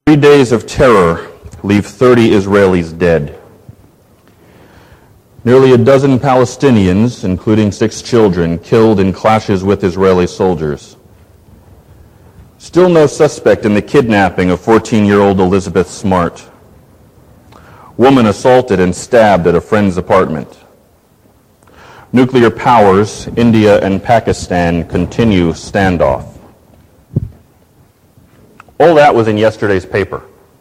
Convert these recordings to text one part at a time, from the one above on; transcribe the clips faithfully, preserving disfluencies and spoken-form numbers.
Three days of terror leave thirty Israelis dead. Nearly a dozen Palestinians, including six children, killed in clashes with Israeli soldiers. Still no suspect in the kidnapping of fourteen-year-old Elizabeth Smart. Woman assaulted and stabbed at a friend's apartment. Nuclear powers, India and Pakistan, continue standoff. All that was in yesterday's paper.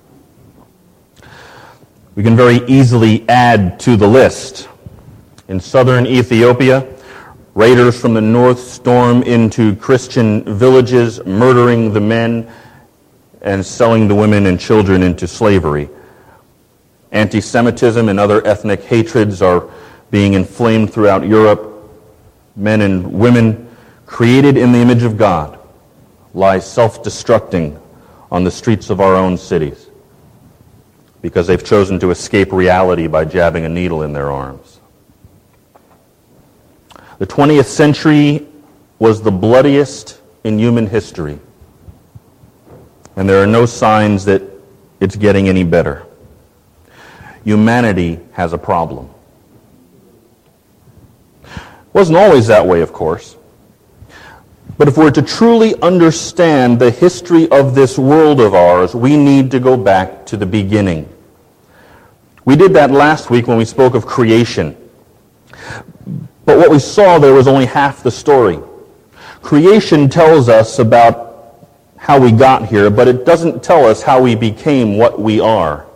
We can very easily add to the list. In southern Ethiopia, raiders from the north storm into Christian villages, murdering the men and selling the women and children into slavery. Anti-Semitism and other ethnic hatreds are being inflamed throughout Europe. Men and women created in the image of God lie self-destructing on the streets of our own cities because they've chosen to escape reality by jabbing a needle in their arms. The twentieth century was the bloodiest in human history, and there are no signs that it's getting any better. Humanity has a problem. It wasn't always that way, of course. But if we're to truly understand the history of this world of ours, we need to go back to the beginning. We did that last week when we spoke of creation. But what we saw there was only half the story. Creation tells us about how we got here, but it doesn't tell us how we became what we are.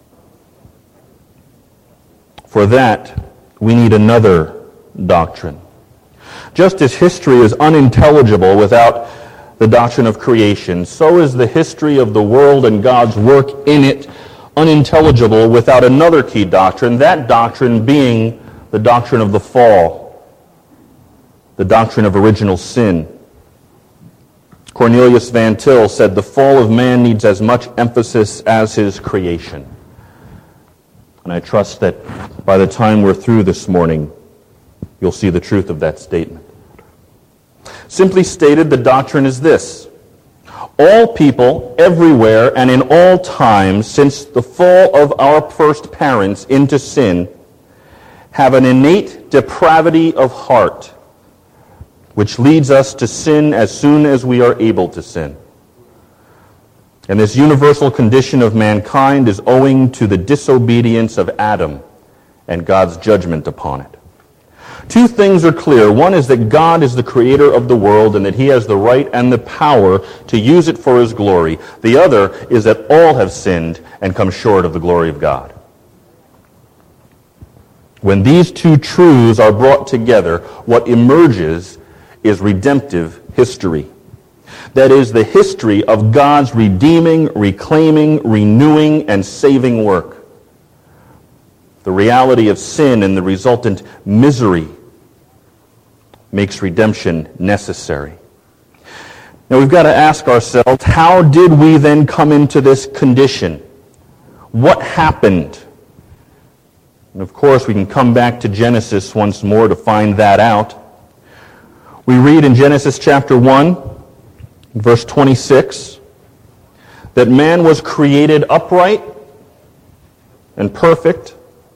For that, we need another doctrine. Just as history is unintelligible without the doctrine of creation, so is the history of the world and God's work in it unintelligible without another key doctrine, that doctrine being the doctrine of the fall, the doctrine of original sin. Cornelius Van Til said, "The fall of man needs as much emphasis as his creation." And I trust that by the time we're through this morning, you'll see the truth of that statement. Simply stated, the doctrine is this: all people, everywhere, and in all times, since the fall of our first parents into sin, have an innate depravity of heart, which leads us to sin as soon as we are able to sin. And this universal condition of mankind is owing to the disobedience of Adam and God's judgment upon it. Two things are clear. One is that God is the creator of the world and that he has the right and the power to use it for his glory. The other is that all have sinned and come short of the glory of God. When these two truths are brought together, what emerges is redemptive history. That is the history of God's redeeming, reclaiming, renewing, and saving work. The reality of sin and the resultant misery makes redemption necessary. Now we've got to ask ourselves, how did we then come into this condition? What happened? And of course, we can come back to Genesis once more to find that out. We read in Genesis chapter one, verse twenty-six, that man was created upright and perfect.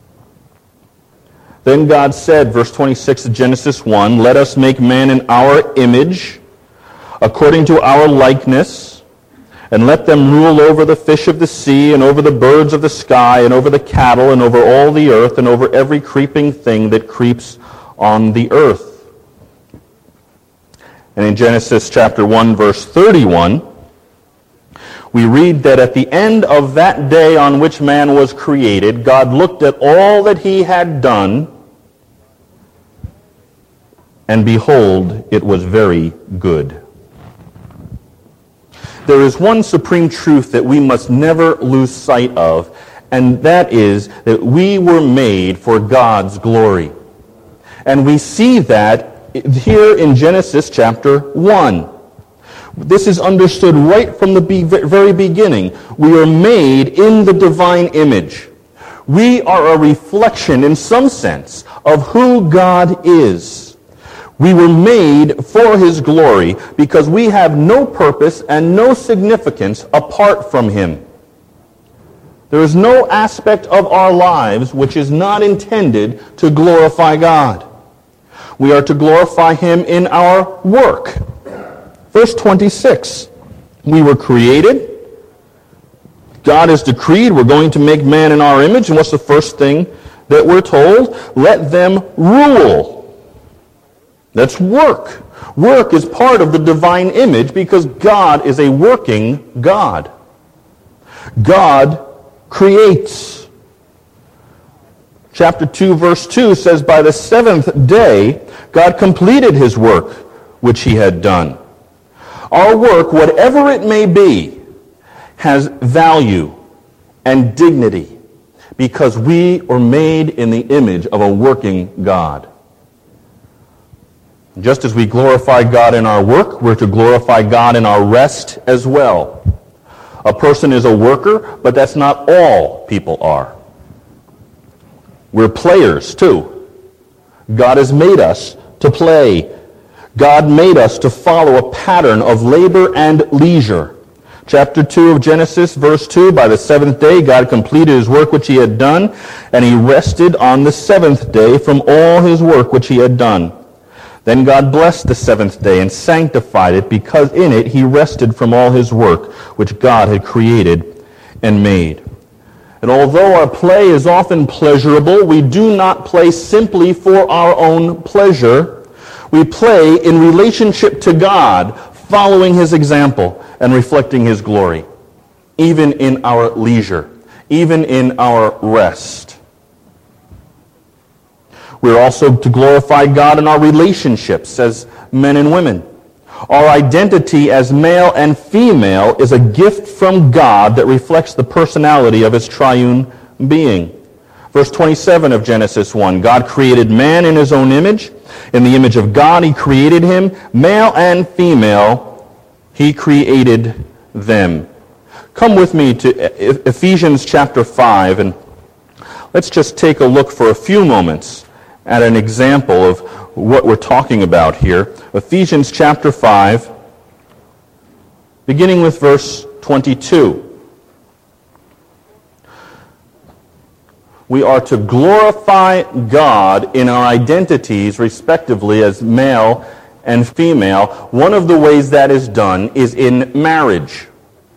Then God said, verse twenty-six of Genesis one, "Let us make man in our image, according to our likeness, and let them rule over the fish of the sea, and over the birds of the sky, and over the cattle, and over all the earth, and over every creeping thing that creeps on the earth." And in Genesis chapter one, verse thirty-one, we read that at the end of that day on which man was created, God looked at all that he had done, and behold, it was very good. There is one supreme truth that we must never lose sight of, and that is that we were made for God's glory. And we see that here in Genesis chapter one. This is understood right from the be- very beginning. We are made in the divine image. We are a reflection, in some sense, of who God is. We were made for his glory because we have no purpose and no significance apart from him. There is no aspect of our lives which is not intended to glorify God. We are to glorify Him in our work. Verse twenty-six, we were created. God has decreed we're going to make man in our image. And what's the first thing that we're told? Let them rule. That's work. Work is part of the divine image because God is a working God. God creates. Chapter two, verse two says, by the seventh day, God completed His work which He had done. Our work, whatever it may be, has value and dignity because we are made in the image of a working God. Just as we glorify God in our work, we're to glorify God in our rest as well. A person is a worker, but that's not all people are. We're players too. God has made us to play. God made us to follow a pattern of labor and leisure. Chapter two of Genesis, verse two, by the seventh day God completed His work which He had done, and He rested on the seventh day from all His work which He had done. Then God blessed the seventh day and sanctified it, because in it He rested from all His work which God had created and made. And although our play is often pleasurable, we do not play simply for our own pleasure. We play in relationship to God, following His example and reflecting His glory, even in our leisure, even in our rest. We're also to glorify God in our relationships as men and women. Our identity as male and female is a gift from God that reflects the personality of His triune being. Verse twenty-seven of Genesis one, God created man in His own image. In the image of God He created him. Male and female He created them. Come with me to Ephesians chapter five, and let's just take a look for a few moments at an example of what we're talking about here. Ephesians chapter five, beginning with verse twenty-two. We are to glorify God in our identities, respectively, as male and female. One of the ways that is done is in marriage.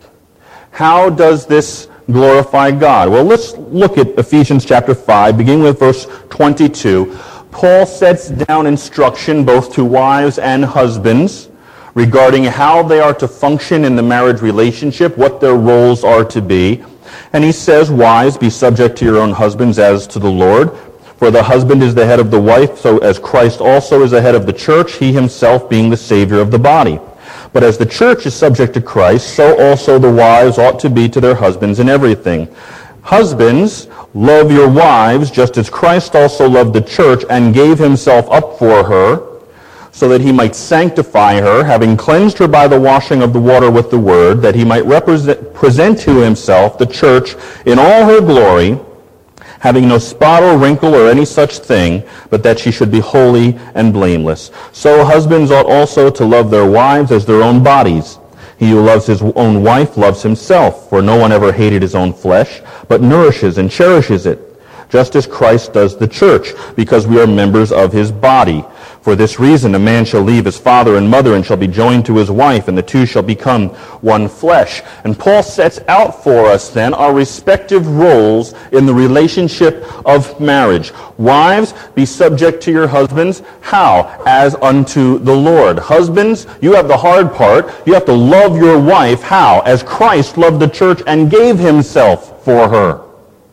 How does this glorify God? Well, let's look at Ephesians chapter five, beginning with verse twenty-two. Paul sets down instruction both to wives and husbands regarding how they are to function in the marriage relationship, what their roles are to be. And he says, wives, be subject to your own husbands as to the Lord. For the husband is the head of the wife, so as Christ also is the head of the church, he himself being the Savior of the body. But as the church is subject to Christ, so also the wives ought to be to their husbands in everything. Husbands, love your wives, just as Christ also loved the church and gave himself up for her, so that he might sanctify her, having cleansed her by the washing of the water with the word, that he might represent, present to himself the church in all her glory, having no spot or wrinkle or any such thing, but that she should be holy and blameless. So husbands ought also to love their wives as their own bodies. He who loves his own wife loves himself, for no one ever hated his own flesh, but nourishes and cherishes it, just as Christ does the church, because we are members of his body. For this reason a man shall leave his father and mother and shall be joined to his wife, and the two shall become one flesh. And Paul sets out for us then our respective roles in the relationship of marriage. Wives, be subject to your husbands. How? As unto the Lord. Husbands, you have the hard part. You have to love your wife. How? As Christ loved the church and gave himself for her.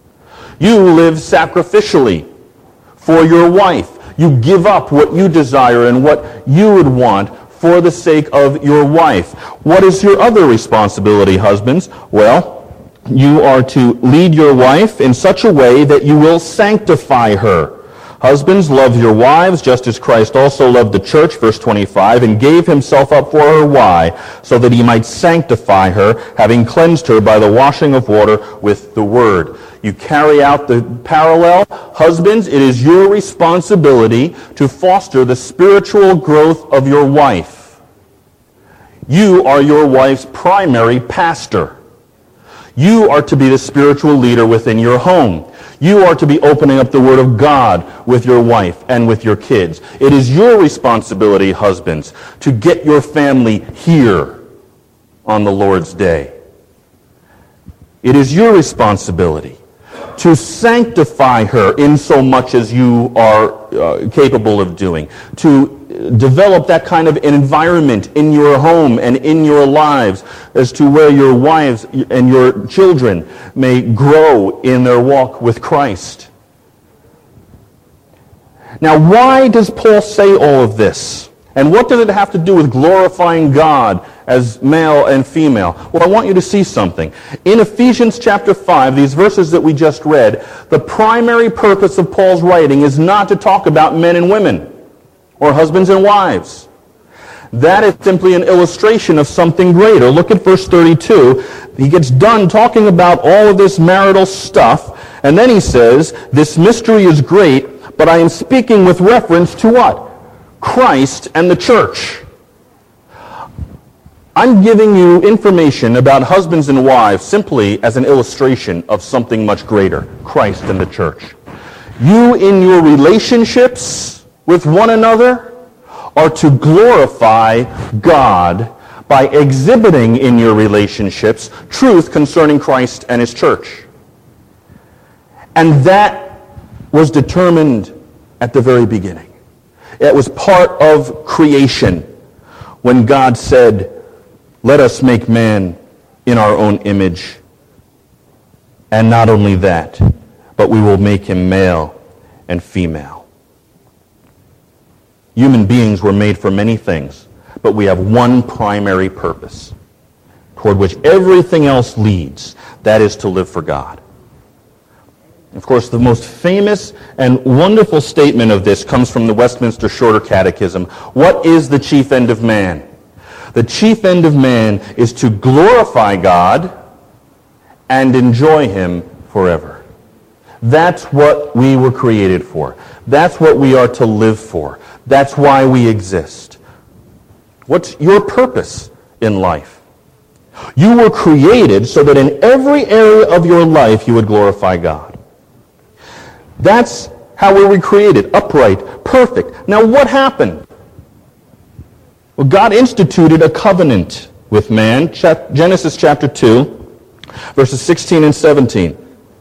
You live sacrificially for your wife. You give up what you desire and what you would want for the sake of your wife. What is your other responsibility, husbands? Well, you are to lead your wife in such a way that you will sanctify her. Husbands, love your wives, just as Christ also loved the church, verse twenty-five, and gave himself up for her. Why? So that he might sanctify her, having cleansed her by the washing of water with the word. You carry out the parallel. Husbands, it is your responsibility to foster the spiritual growth of your wife. You are your wife's primary pastor. You are to be the spiritual leader within your home. You are to be opening up the Word of God with your wife and with your kids. It is your responsibility, husbands, to get your family here on the Lord's day. It is your responsibility to sanctify her in so much as you are uh, capable of doing, to develop that kind of an environment in your home and in your lives as to where your wives and your children may grow in their walk with Christ. Now, why does Paul say all of this? And what does it have to do with glorifying God as male and female? Well, I want you to see something. In Ephesians chapter five, these verses that we just read, the primary purpose of Paul's writing is not to talk about men and women, or husbands and wives. That is simply an illustration of something greater. Look at verse thirty-two. He gets done talking about all of this marital stuff, and then he says, this mystery is great, but I am speaking with reference to what? Christ and the church. I'm giving you information about husbands and wives simply as an illustration of something much greater, Christ and the church. You in your relationships with one another are to glorify God by exhibiting in your relationships truth concerning Christ and his church. And that was determined at the very beginning. It was part of creation when God said, let us make man in our own image. And not only that, but we will make him male and female. Human beings were made for many things, but we have one primary purpose toward which everything else leads. That is to live for God. Of course, the most famous and wonderful statement of this comes from the Westminster Shorter Catechism. What is the chief end of man? The chief end of man is to glorify God and enjoy him forever. That's what we were created for. That's what we are to live for. That's why we exist. What's your purpose in life? You were created so that in every area of your life you would glorify God. That's how we were created, upright, perfect. Now what happened? Well, God instituted a covenant with man, Genesis chapter two, verses sixteen and seventeen.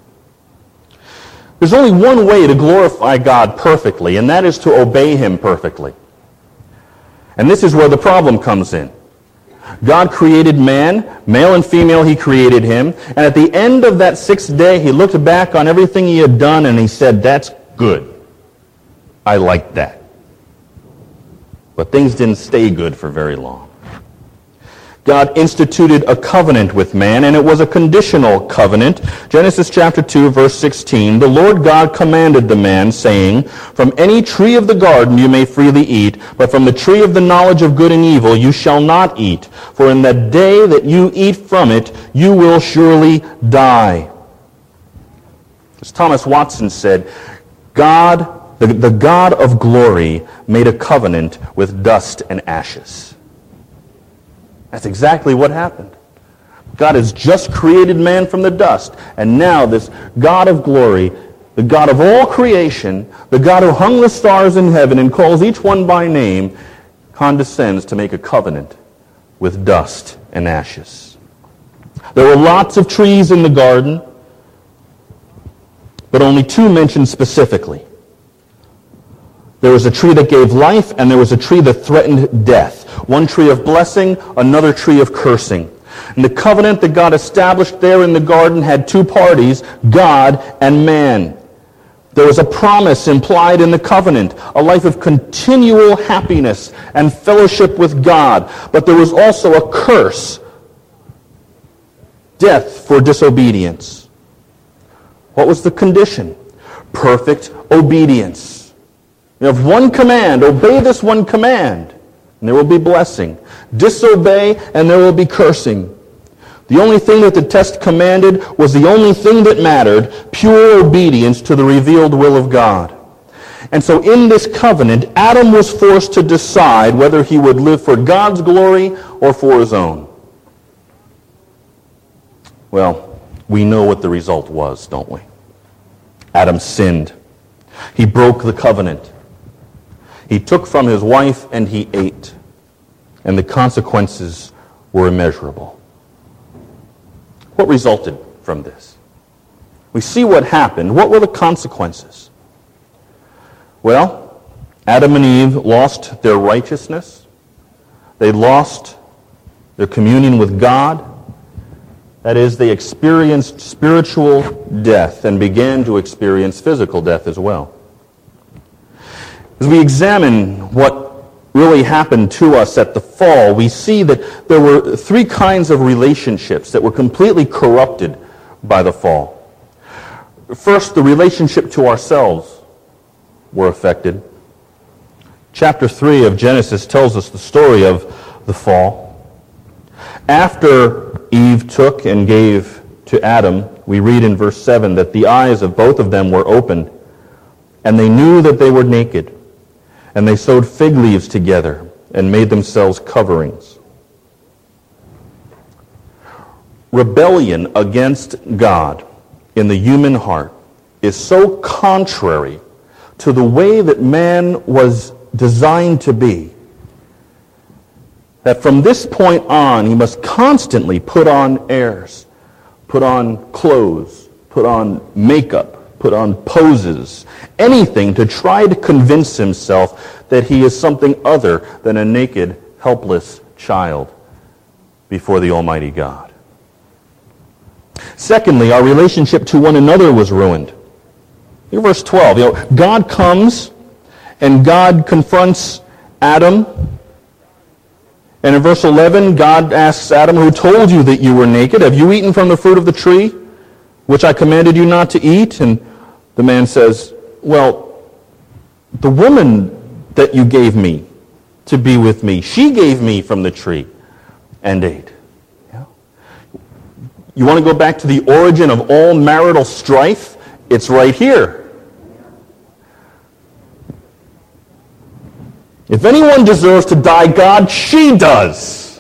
There's only one way to glorify God perfectly, and that is to obey him perfectly. And this is where the problem comes in. God created man, male and female, he created him, and at the end of that sixth day, he looked back on everything he had done, and he said, that's good. I like that. But things didn't stay good for very long. God instituted a covenant with man, and it was a conditional covenant. Genesis chapter two, verse sixteen, the Lord God commanded the man, saying, from any tree of the garden you may freely eat, but from the tree of the knowledge of good and evil you shall not eat. For in the day that you eat from it, you will surely die. As Thomas Watson said, God, the, the God of glory, made a covenant with dust and ashes. That's exactly what happened. God has just created man from the dust, and now this God of glory, the God of all creation, the God who hung the stars in heaven and calls each one by name, condescends to make a covenant with dust and ashes. There were lots of trees in the garden, but only two mentioned specifically. There was a tree that gave life, and there was a tree that threatened death. One tree of blessing, another tree of cursing. And the covenant that God established there in the garden had two parties, God and man. There was a promise implied in the covenant, a life of continual happiness and fellowship with God. But there was also a curse, death for disobedience. What was the condition? Perfect obedience. You have one command, obey this one command, and there will be blessing. Disobey, and there will be cursing. The only thing that the test commanded was the only thing that mattered, pure obedience to the revealed will of God. And so in this covenant, Adam was forced to decide whether he would live for God's glory or for his own. Well, we know what the result was, don't we? Adam sinned. He broke the covenant. He took from his wife and he ate. And the consequences were immeasurable. What resulted from this? We see what happened. What were the consequences? Well, Adam and Eve lost their righteousness. They lost their communion with God. That is, they experienced spiritual death and began to experience physical death as well. As we examine what really happened to us at the fall, we see that there were three kinds of relationships that were completely corrupted by the fall. First, the relationship to ourselves were affected. Chapter three of Genesis tells us the story of the fall. After Eve took and gave to Adam, we read in verse seven that the eyes of both of them were opened, and they knew that they were naked. And they sewed fig leaves together and made themselves coverings. Rebellion against God in the human heart is so contrary to the way that man was designed to be that from this point on he must constantly put on airs, put on clothes, put on makeup, put on poses, anything to try to convince himself that he is something other than a naked, helpless child before the Almighty God. Secondly, our relationship to one another was ruined. In verse twelve, you know, God comes and God confronts Adam. And in verse eleven, God asks Adam, "Who told you that you were naked? Have you eaten from the fruit of the tree which I commanded you not to eat?" And the man says, "Well, the woman that you gave me to be with me, she gave me from the tree and ate." Yeah. You want to go back to the origin of all marital strife? It's right here. If anyone deserves to die, God, she does.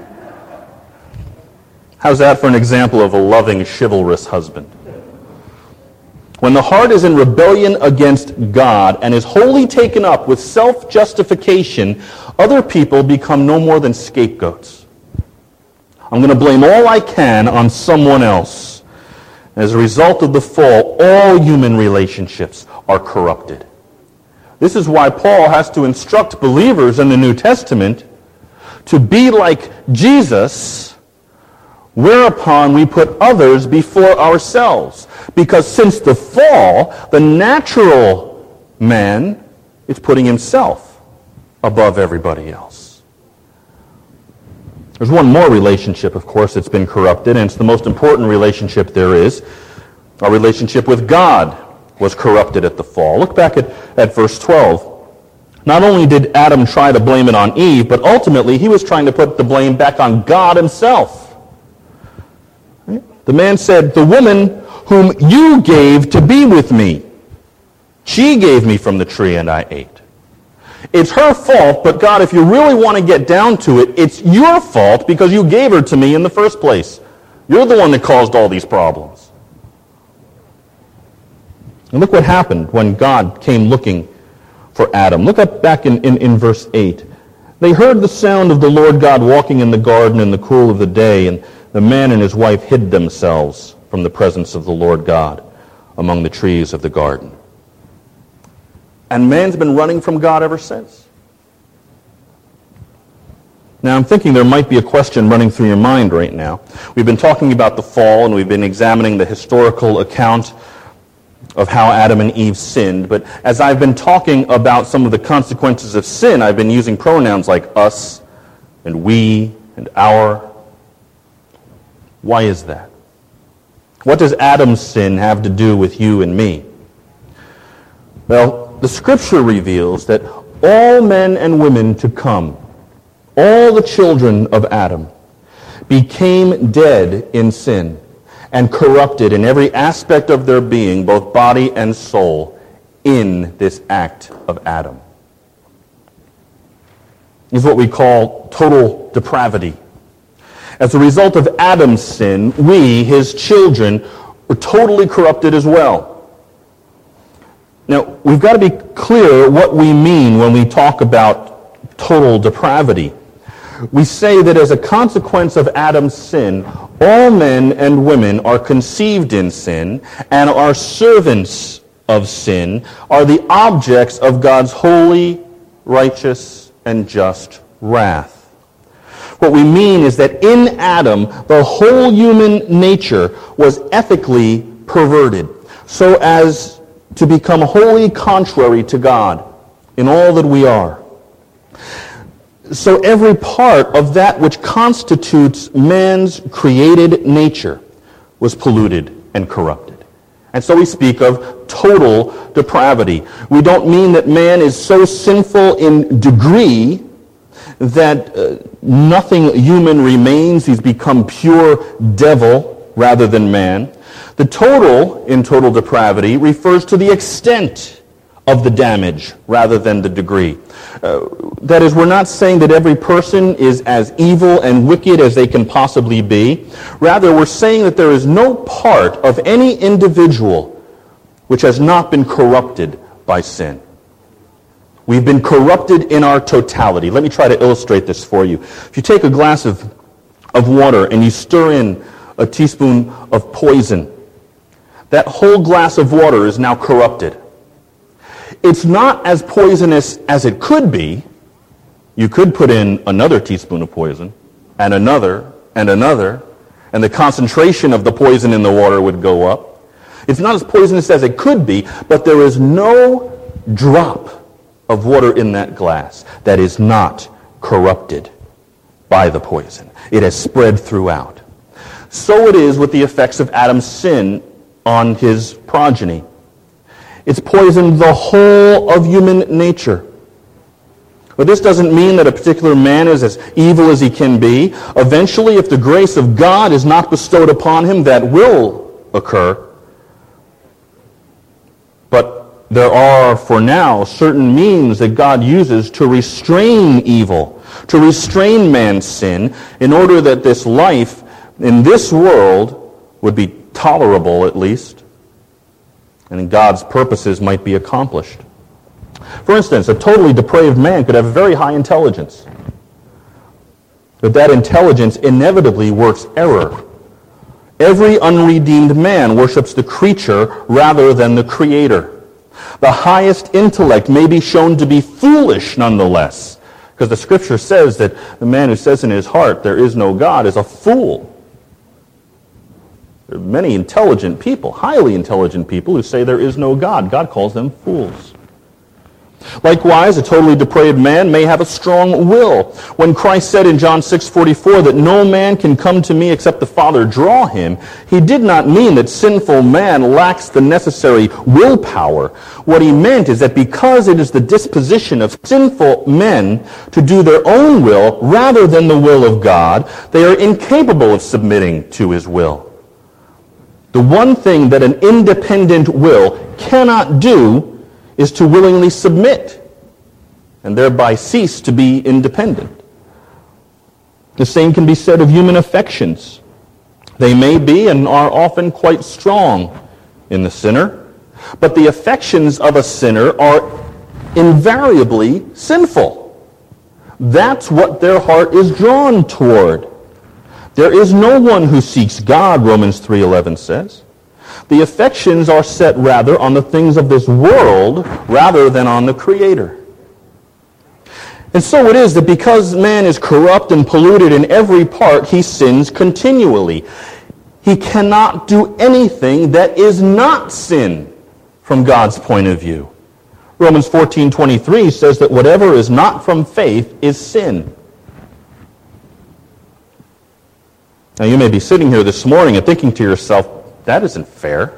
How's that for an example of a loving, chivalrous husband? When the heart is in rebellion against God and is wholly taken up with self-justification, other people become no more than scapegoats. I'm going to blame all I can on someone else. As a result of the fall, all human relationships are corrupted. This is why Paul has to instruct believers in the New Testament to be like Jesus, whereupon we put others before ourselves. Because since the fall, the natural man is putting himself above everybody else. There's one more relationship, of course, that's been corrupted, and it's the most important relationship there is. Our relationship with God was corrupted at the fall. Look back at, at verse twelve. Not only did Adam try to blame it on Eve, but ultimately he was trying to put the blame back on God himself. Right? The man said, "The woman whom you gave to be with me, she gave me from the tree and I ate." It's her fault, but God, if you really want to get down to it, it's your fault because you gave her to me in the first place. You're the one that caused all these problems. And look what happened when God came looking for Adam. Look up back in, in, in verse eight. They heard the sound of the Lord God walking in the garden in the cool of the day, and the man and his wife hid themselves from the presence of the Lord God among the trees of the garden. And man's been running from God ever since. Now, I'm thinking there might be a question running through your mind right now. We've been talking about the fall, and we've been examining the historical account of how Adam and Eve sinned. But as I've been talking about some of the consequences of sin, I've been using pronouns like us and we and our. Why is that? What does Adam's sin have to do with you and me? Well, the Scripture reveals that all men and women to come, all the children of Adam, became dead in sin and corrupted in every aspect of their being, both body and soul, in this act of Adam. It's what we call total depravity. As a result of Adam's sin, we, his children, were totally corrupted as well. Now, we've got to be clear what we mean when we talk about total depravity. We say that as a consequence of Adam's sin, all men and women are conceived in sin and are servants of sin, are the objects of God's holy, righteous, and just wrath. What we mean is that in Adam, the whole human nature was ethically perverted, so as to become wholly contrary to God in all that we are. So every part of that which constitutes man's created nature was polluted and corrupted. And so we speak of total depravity. We don't mean that man is so sinful in degree that uh, nothing human remains. He's become pure devil rather than man. The total in total depravity refers to the extent of the damage rather than the degree. Uh, that is, we're not saying that every person is as evil and wicked as they can possibly be. Rather, we're saying that there is no part of any individual which has not been corrupted by sin. We've been corrupted in our totality. Let me try to illustrate this for you. If you take a glass of, of water and you stir in a teaspoon of poison, that whole glass of water is now corrupted. It's not as poisonous as it could be. You could put in another teaspoon of poison, and another, and another, and the concentration of the poison in the water would go up. It's not as poisonous as it could be, but there is no drop of water in that glass that is not corrupted by the poison. It has spread throughout. So it is with the effects of Adam's sin on his progeny. It's poisoned the whole of human nature. But this doesn't mean that a particular man is as evil as he can be. Eventually, if the grace of God is not bestowed upon him, that will occur. But there are, for now, certain means that God uses to restrain evil, to restrain man's sin, in order that this life in this world would be tolerable, at least, and God's purposes might be accomplished. For instance, a totally depraved man could have a very high intelligence, but that intelligence inevitably works error. Every unredeemed man worships the creature rather than the Creator. The highest intellect may be shown to be foolish nonetheless, because the Scripture says that the man who says in his heart, "There is no God," is a fool. There are many intelligent people, highly intelligent people, who say there is no God. God calls them fools. Likewise, a totally depraved man may have a strong will. When Christ said in John six forty-four that no man can come to me except the Father draw him, he did not mean that sinful man lacks the necessary willpower. What he meant is that because it is the disposition of sinful men to do their own will rather than the will of God, they are incapable of submitting to his will. The one thing that an independent will cannot do is to willingly submit and thereby cease to be independent. The same can be said of human affections. They may be and are often quite strong in the sinner, but the affections of a sinner are invariably sinful. That's what their heart is drawn toward. There is no one who seeks God, Romans three eleven says. The affections are set rather on the things of this world rather than on the Creator. And so it is that because man is corrupt and polluted in every part, he sins continually. He cannot do anything that is not sin from God's point of view. Romans fourteen twenty-three says that whatever is not from faith is sin. Now you may be sitting here this morning and thinking to yourself, that isn't fair.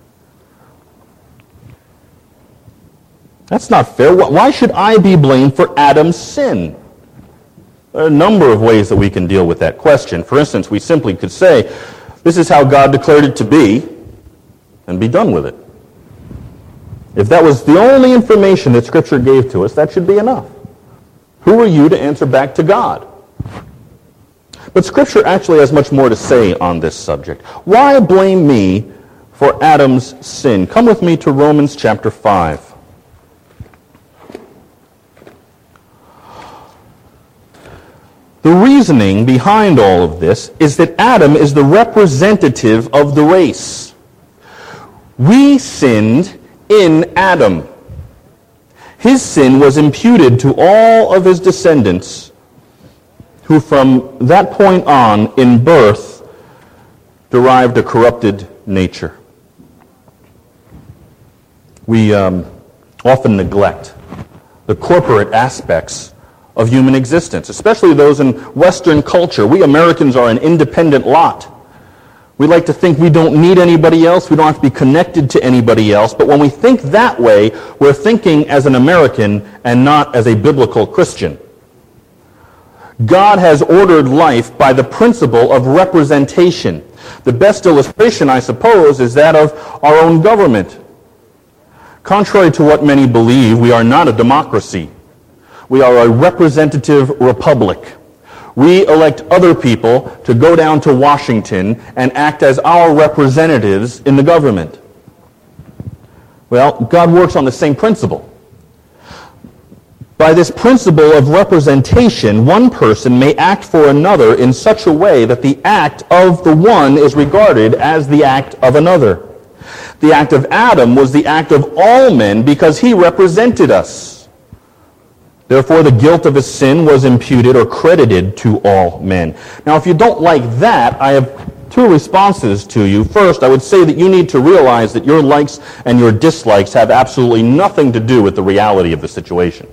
That's not fair. Why should I be blamed for Adam's sin? There are a number of ways that we can deal with that question. For instance, we simply could say, this is how God declared it to be, and be done with it. If that was the only information that Scripture gave to us, that should be enough. Who are you to answer back to God? But Scripture actually has much more to say on this subject. Why blame me for Adam's sin? Come with me to Romans chapter five. The reasoning behind all of this is that Adam is the representative of the race. We sinned in Adam. His sin was imputed to all of his descendants, who from that point on, in birth, derived a corrupted nature. We um, often neglect the corporate aspects of human existence, especially those in Western culture. We Americans are an independent lot. We like to think we don't need anybody else, we don't have to be connected to anybody else, but when we think that way, we're thinking as an American and not as a biblical Christian. God has ordered life by the principle of representation. The best illustration, I suppose, is that of our own government. Contrary to what many believe, we are not a democracy. We are a representative republic. We elect other people to go down to Washington and act as our representatives in the government. Well, God works on the same principle. By this principle of representation, one person may act for another in such a way that the act of the one is regarded as the act of another. The act of Adam was the act of all men because he represented us. Therefore, the guilt of his sin was imputed or credited to all men. Now, if you don't like that, I have two responses to you. First, I would say that you need to realize that your likes and your dislikes have absolutely nothing to do with the reality of the situation.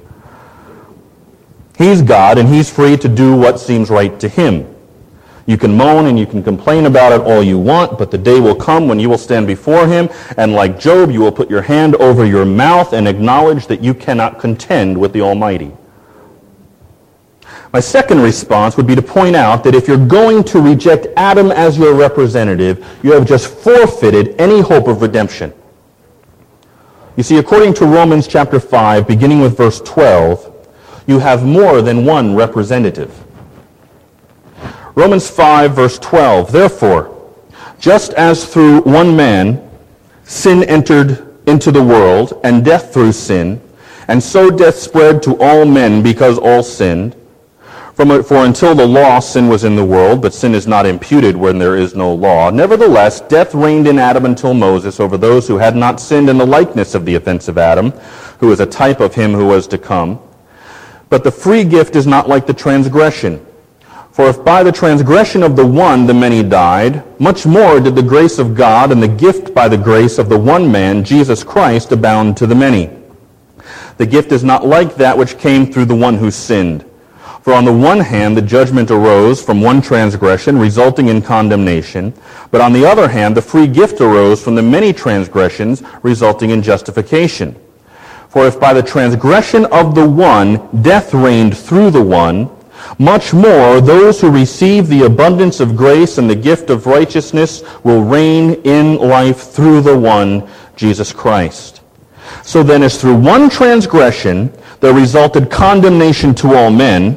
He's God, and he's free to do what seems right to him. You can moan and you can complain about it all you want, but the day will come when you will stand before him, and like Job, you will put your hand over your mouth and acknowledge that you cannot contend with the Almighty. My second response would be to point out that if you're going to reject Adam as your representative, you have just forfeited any hope of redemption. You see, according to Romans chapter five, beginning with verse twelve, you have more than one representative. Romans five, verse twelve, therefore, just as through one man sin entered into the world, and death through sin, and so death spread to all men because all sinned. From, for until the law, sin was in the world, but sin is not imputed when there is no law. Nevertheless, death reigned in Adam until Moses over those who had not sinned in the likeness of the offense of Adam, who is a type of him who was to come. But the free gift is not like the transgression. For if by the transgression of the one the many died, much more did the grace of God and the gift by the grace of the one man, Jesus Christ, abound to the many. The gift is not like that which came through the one who sinned. For on the one hand the judgment arose from one transgression, resulting in condemnation, but on the other hand the free gift arose from the many transgressions, resulting in justification. For if by the transgression of the one death reigned through the one, much more those who receive the abundance of grace and the gift of righteousness will reign in life through the one, Jesus Christ. So then as through one transgression there resulted condemnation to all men,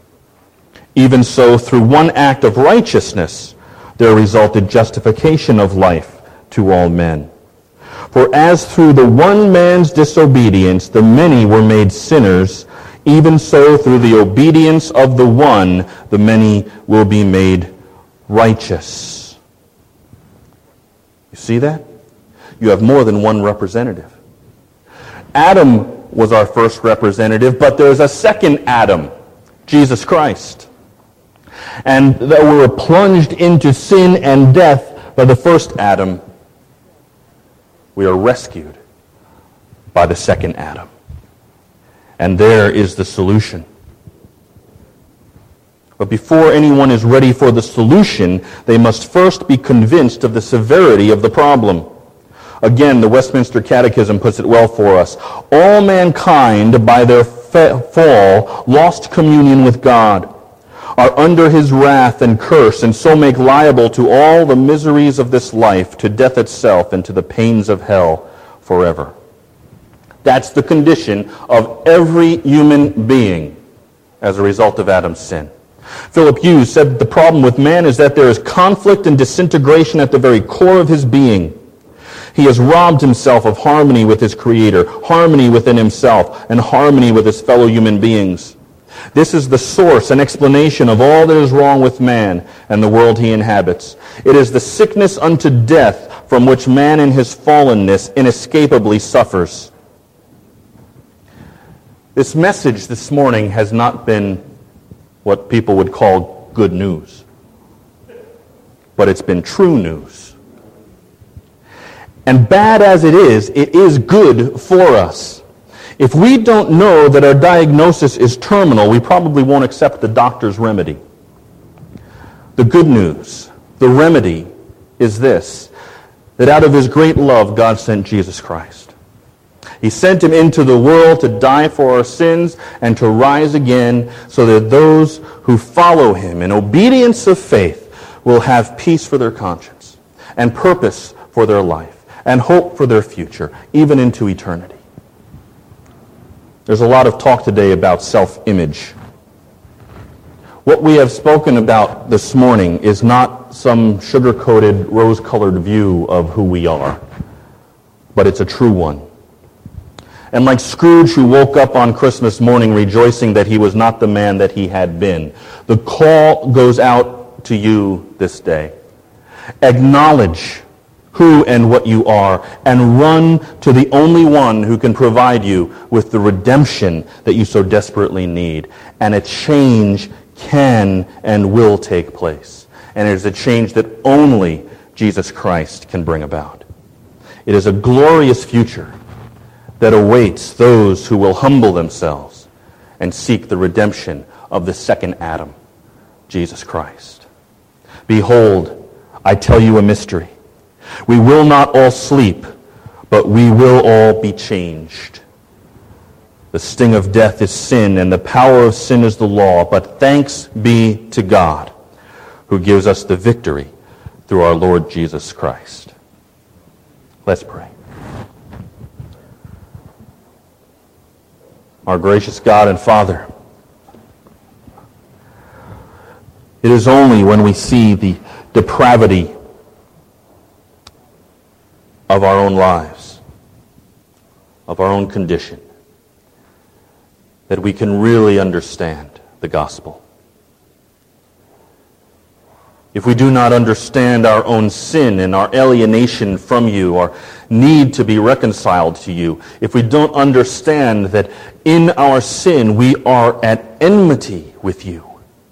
even so through one act of righteousness there resulted justification of life to all men. For as through the one man's disobedience the many were made sinners, even so through the obedience of the one the many will be made righteous. You see that? You have more than one representative. Adam was our first representative, but there's a second Adam, Jesus Christ. And that we were plunged into sin and death by the first Adam, we are rescued by the second Adam. And there is the solution. But before anyone is ready for the solution, they must first be convinced of the severity of the problem. Again, the Westminster Catechism puts it well for us. All mankind, by their fa- fall, lost communion with God, are under his wrath and curse, and so make liable to all the miseries of this life, to death itself, and to the pains of hell forever. That's the condition of every human being as a result of Adam's sin. Philip Hughes said that the problem with man is that there is conflict and disintegration at the very core of his being. He has robbed himself of harmony with his Creator, harmony within himself, and harmony with his fellow human beings. This is the source and explanation of all that is wrong with man and the world he inhabits. It is the sickness unto death from which man in his fallenness inescapably suffers. This message this morning has not been what people would call good news, but it's been true news. And bad as it is, it is good for us. If we don't know that our diagnosis is terminal, we probably won't accept the doctor's remedy. The good news, the remedy, is this, that out of his great love, God sent Jesus Christ. He sent him into the world to die for our sins and to rise again so that those who follow him in obedience of faith will have peace for their conscience and purpose for their life and hope for their future, even into eternity. There's a lot of talk today about self-image. What we have spoken about this morning is not some sugar-coated, rose-colored view of who we are, but it's a true one. And like Scrooge, who woke up on Christmas morning rejoicing that he was not the man that he had been, the call goes out to you this day. Acknowledge who and what you are, and run to the only one who can provide you with the redemption that you so desperately need. And a change can and will take place. And it is a change that only Jesus Christ can bring about. It is a glorious future that awaits those who will humble themselves and seek the redemption of the second Adam, Jesus Christ. Behold, I tell you a mystery. We will not all sleep, but we will all be changed. The sting of death is sin, and the power of sin is the law. But thanks be to God, who gives us the victory through our Lord Jesus Christ. Let's pray. Our gracious God and Father, it is only when we see the depravity of our own lives, of our own condition, that we can really understand the gospel. If we do not understand our own sin and our alienation from you, our need to be reconciled to you, if we don't understand that in our sin we are at enmity with you,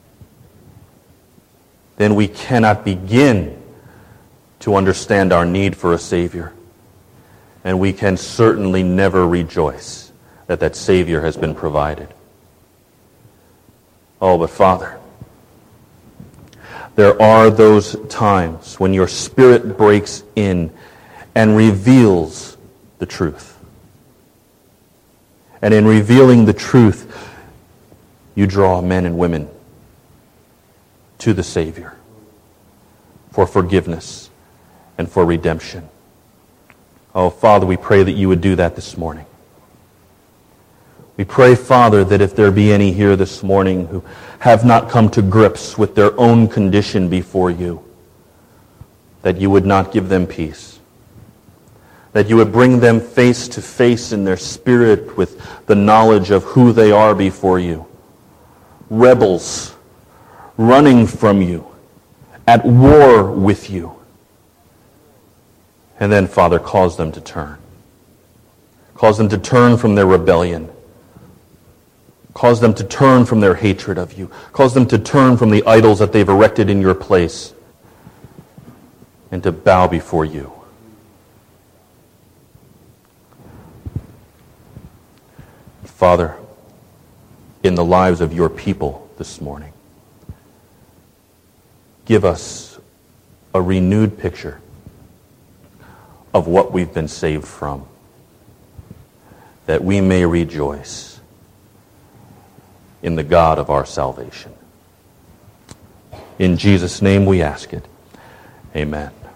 then we cannot begin to understand our need for a Savior. And we can certainly never rejoice that that Savior has been provided. Oh, but Father, there are those times when your Spirit breaks in and reveals the truth. And in revealing the truth, you draw men and women to the Savior for forgiveness and for redemption. Oh, Father, we pray that you would do that this morning. We pray, Father, that if there be any here this morning who have not come to grips with their own condition before you, that you would not give them peace. That you would bring them face to face in their spirit with the knowledge of who they are before you. Rebels, running from you, at war with you. And then, Father, cause them to turn. Cause them to turn from their rebellion. Cause them to turn from their hatred of you. Cause them to turn from the idols that they've erected in your place and to bow before you. Father, in the lives of your people this morning, give us a renewed picture of what we've been saved from, that we may rejoice in the God of our salvation. In Jesus' name we ask it. Amen.